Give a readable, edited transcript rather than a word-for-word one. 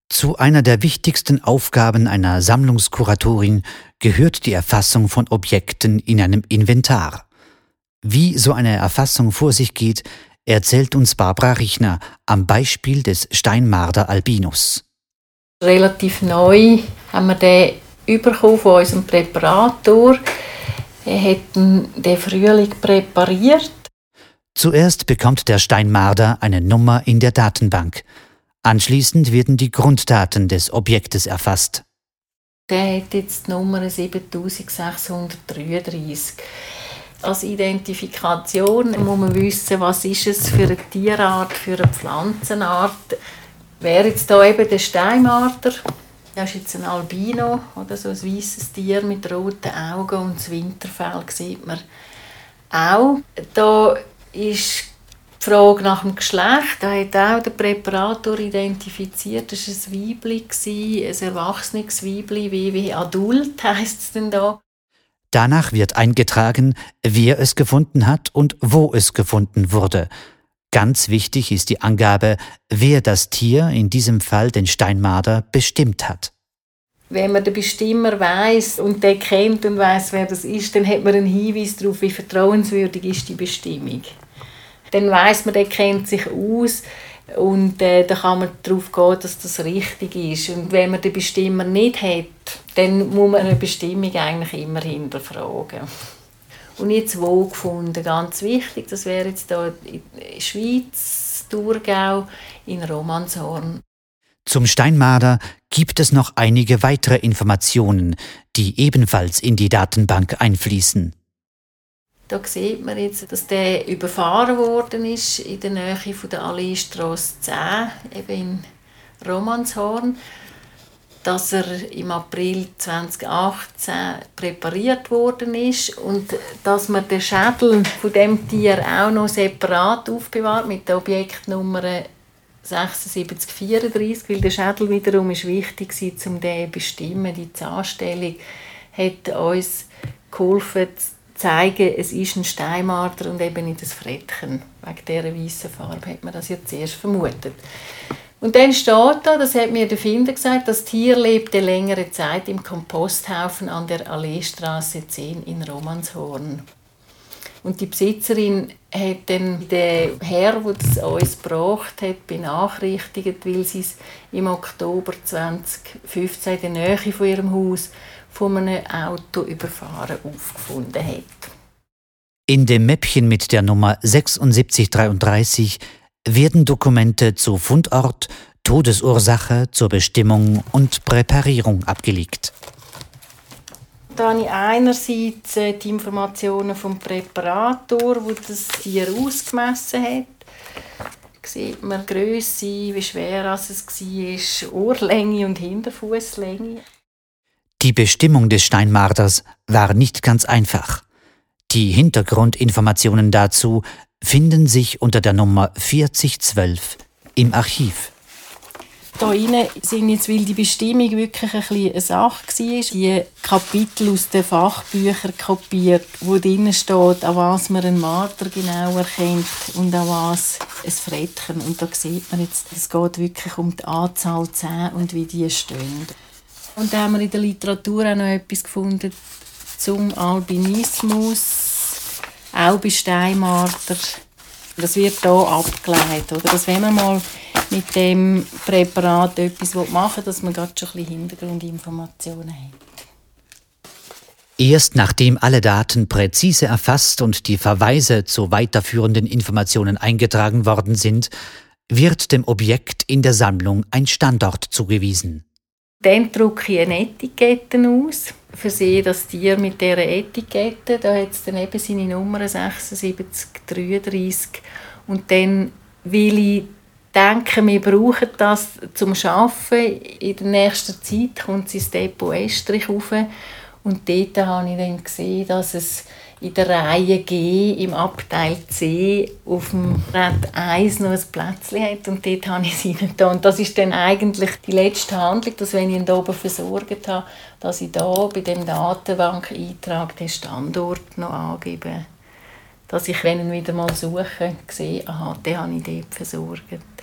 Zu einer der wichtigsten Aufgaben einer Sammlungskuratorin gehört die Erfassung von Objekten in einem Inventar. Wie so eine Erfassung vor sich geht, erzählt uns Barbara Richner am Beispiel des Steinmarder Albinus. Relativ neu haben wir den bekommen von unserem Präparator. Er hat den Frühling präpariert. Zuerst bekommt der Steinmarder eine Nummer in der Datenbank. Anschließend werden die Grunddaten des Objektes erfasst. Der hat jetzt die Nummer 7633. Als Identifikation muss man wissen, was ist es für eine Tierart, für eine Pflanzenart. Wäre jetzt hier eben der Steinmarder. Das ist jetzt ein Albino, oder so ein weißes Tier mit roten Augen und das Winterfell sieht man auch. Da ist die Frage nach dem Geschlecht. Da hat auch der Präparator identifiziert, das war ein Weibli, ein erwachsenes Weibli, wie adult heisst es denn da. Danach wird eingetragen, wer es gefunden hat und wo es gefunden wurde. Ganz wichtig ist die Angabe, wer das Tier, in diesem Fall den Steinmarder, bestimmt hat. Wenn man den Bestimmer weiss und den kennt und weiss, wer das ist, dann hat man einen Hinweis darauf, wie vertrauenswürdig ist die Bestimmung. Dann weiss man, der kennt sich aus und dann kann man darauf gehen, dass das richtig ist. Und wenn man den Bestimmer nicht hat, dann muss man eine Bestimmung eigentlich immer hinterfragen. Und jetzt wo gefunden, ganz wichtig, das wäre jetzt hier in der Schweiz, Thurgau, in Romanshorn. Zum Steinmarder gibt es noch einige weitere Informationen, die ebenfalls in die Datenbank einfließen. Da sieht man jetzt, dass der überfahren worden ist in der Nähe von der Alleestrasse 10, eben in Romanshorn. Dass er im April 2018 präpariert worden ist und dass man den Schädel von dem Tier auch noch separat aufbewahrt mit der Objektnummer 7634, weil der Schädel wiederum ist wichtig war, um den zu bestimmen. Die Zahnstellung hat uns geholfen zu zeigen, es ist ein Steinmarder und eben nicht ein Frettchen. Wegen dieser weißen Farbe hat man das ja zuerst vermutet. Und dann steht da, das hat mir der Finder gesagt, das Tier lebte längere Zeit im Komposthaufen an der Alleestrasse 10 in Romanshorn. Und die Besitzerin hat dann den Herr, der das uns gebracht hat, benachrichtigt, weil sie es im Oktober 2015 in der Nähe von ihrem Haus von einem Auto überfahren aufgefunden hat. In dem Mäppchen mit der Nummer 7633 werden Dokumente zu Fundort, Todesursache, zur Bestimmung und Präparierung abgelegt. Da habe ich einerseits die Informationen vom Präparator, der das Tier ausgemessen hat. Da sieht man die Grösse, wie schwer es war, Ohrlänge und Hinterfußlänge. Die Bestimmung des Steinmarders war nicht ganz einfach. Die Hintergrundinformationen dazu finden sich unter der Nummer 4012 im Archiv. Da rein sind jetzt, weil die Bestimmung wirklich ein bisschen eine Sache war, die Kapitel aus den Fachbüchern kopiert, wo drin steht, an was man einen Marder genau erkennt und an was ein Frettchen. Und da sieht man jetzt, es geht wirklich um die Anzahl Zähne und wie die stehen. Und da haben wir in der Literatur auch noch etwas gefunden zum Albinismus, auch bei Steinmarder. Das wird hier abgeleitet, oder? Dass wenn man mal mit dem Präparat etwas machen will, dass man gerade schon ein bisschen Hintergrundinformationen hat. Erst nachdem alle Daten präzise erfasst und die Verweise zu weiterführenden Informationen eingetragen worden sind, wird dem Objekt in der Sammlung ein Standort zugewiesen. Dann drucke ich eine Etikette aus, versehe das Tier mit dieser Etikette. Da hat es dann eben seine Nummer 7633. Und dann will ich denken, wir brauchen das zum Arbeiten. In der nächsten Zeit kommt es ins Depot Estrich rauf. Und dort habe ich dann gesehen, dass es in der Reihe G im Abteil C auf dem Brett 1 noch ein Plätzchen hat. Und dort habe ich es reingetan. Und das ist dann eigentlich die letzte Handlung, dass wenn ich ihn hier oben versorgt habe, dass ich hier bei dem Datenbank-Eintrag den Standort noch angebe. Dass ich, wenn ich ihn wieder mal suche, sehe, aha, den habe ich dort versorgt.